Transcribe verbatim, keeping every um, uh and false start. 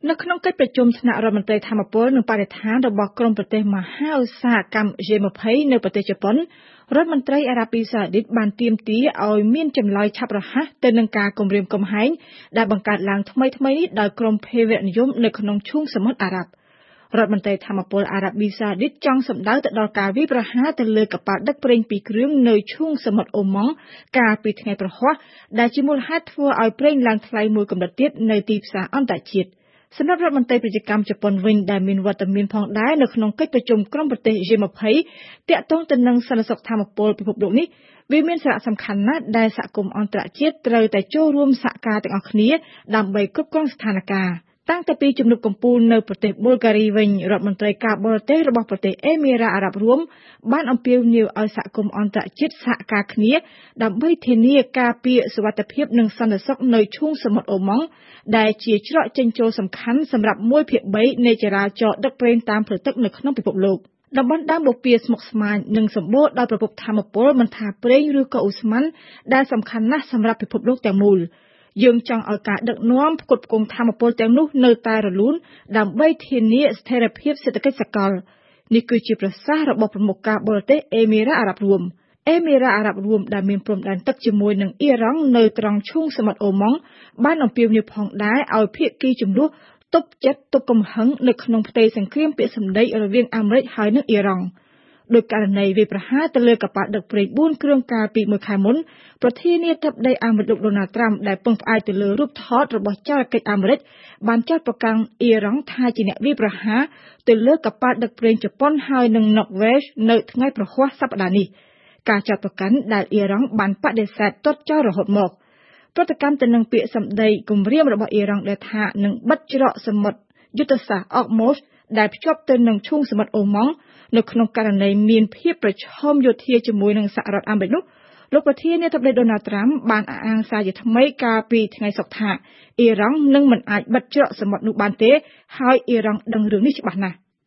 នៅក្នុងកិច្ចប្រជុំថ្នាក់រដ្ឋមន្ត្រីធម្មពលនិងបរិស្ថានរបស់ក្រុមប្រទេសមហាឧស្សាហកម្ម G ยี่สิบ នៅប្រទេសជប៉ុនរដ្ឋមន្ត្រីអារ៉ាប៊ីសាអូឌីតបានទាមទារឲ្យមានចម្លើយឆាប់រហ័សទៅនឹងការគំរាមកំហែងដែលបង្កើតឡើងថ្មីៗនេះដោយក្រុមភេរវនិយមនៅក្នុងឈូងសមុទ្រអារ៉ាប់រដ្ឋមន្ត្រីធម្មពលអារ៉ាប៊ីសាអូឌីតចង់សម្ដៅទៅដល់ការវាយប្រហារទៅលើកប៉ាល់ដឹកប្រេងពីរគ្រឿងនៅឈូងសមុទ្រអូម៉ង់កាលពីថ្ងៃប្រហ័សដែលជាមូលហេតុធ្វើឲ្យប្រេងឡើងថ្លៃមួយកម្រិតទៀតនៅទីផ្សារអន្តរជាតិសម្រាប់រដ្ឋមន្ត្រីពាណិជ្ជកម្មជប៉ុនវិញដែលមានវត្តមានផងដែរនៅក្នុងកិច្ចប្រជុំក្រុមប្រទេស G ยี่สิบ ទាក់ទងទៅនឹងសន្តិសុខធម្មពលពិភពលោកនេះវាមានសារៈសំខាន់ណាស់ដែលសហគមន៍អន្តរជាតិត្រូវតែចូលរួមសហការទាំងអស់គ្នាដើម្បីគ្រប់គ្រងស្ថានភាពតាំងតែពីជំនួបកំពូលនៅប្រទេសប៊ុលហ្គារីវិញរដ្ឋមន្ត្រីការបរទេសរបស់ប្រទេសអេមីរ៉ាអារ៉ាប់រួមបានអំពាវនាវឲ្យសហគមន៍អន្តរជាតិសហការគ្នាដើម្បីធានាការពារសុវត្ថិភាពនិងសន្តិសុខនៅឈូងសមុទ្រអូម៉ង់ដែលជាច្រកចេញចូលសំខាន់សម្រាប់មួយភាគបីនៃចរាចរណ៍ដឹកប្រេងតាមផ្លូវទឹកនៅក្នុងពិភពលោកតំបន់ដើមបូព៌ាស្មុគស្មាញនិងសម្បូរដោយប្រភពថាមពលមិនថាប្រេងឬក៏ឧស្ម័នដែលសំខាន់ណាស់សម្រាប់ពិភពលោកទាំងមូលយើងចង់ឲ្យការដឹកនាំផ្គត់ផ្គង់ថាមពលទាំងនោះនៅតែរលូនដើម្បីធានាស្ថិរភាពសេដ្ឋកិច្ចសកលនេះគឺជាប្រសាសន៍របស់ប្រមុខការបរទេសអេមីរ៉ាអារ៉ាប់រួមអេមីរ៉ាអារ៉ាប់រួមដែលមានព្រំដែនទឹកជាមួយនឹងអ៊ីរ៉ង់នៅត្រង់ឈូងសមុទ្រអូម៉ង់បានអំពាវនាវផងដែរឲ្យភាគីជម្លោះទប់ចិត្តទប់កំហឹងនៅក្នុងផ្ទៃសង្គ្រាមពាក្យសម្ដីរវាងអាមេរិកហើយនិងអ៊ីរ៉ង់ដោយករណីវាយប្រហារទៅលើកប៉ាល់ដឹកប្រេងបួនគ្រឿងកាលពីមួយខែមុនប្រធានាធិបតីអាមេរិកលោកដូណាល់ត្រាំដែលពឹងផ្អែកទៅលើរូបថតរបស់ចៅកិច្ចអាមេរិកបានចាត់ប្រកាន់អ៊ីរ៉ង់ថាជាអ្នកវាយប្រហារទៅលើកប៉ាល់ដឹកប្រេងជប៉ុនហើយនិង Norway នៅថ្ងៃប្រហ័សសប្តាហ៍នេះការចាត់ប្រកាន់ដែលអ៊ីរ៉ង់បានបដិសេធទាត់ចោលរហូតមកប្រតិកម្មទៅនឹងពាក្យសម្ដីគំរាមរបស់អ៊ីរ៉ង់ដែលថានឹងបិទច្រកសមុទ្រយុទ្ធសាស្ត្រ Ormuz ដែលភ្ជាប់ទៅនឹងឈូងសមុទ្រអូម៉ង់នៅក្នុងករណីមានភាពប្រឈមយោធាជាមួយនឹងសហរដ្ឋអាមេរិកនោះលោកប្រធានាធិបតីដូណាល់ត្រាំបានអះអាងសារជាថ្មីកាលពីថ្ងៃសុក្រថាអ៊ីរ៉ង់នឹងមិនអាចបិទច្រកសមុទ្រនោះបានទេហើយអ៊ីរ៉ង់ដឹងរឿងនេះច្បាស់ណាស់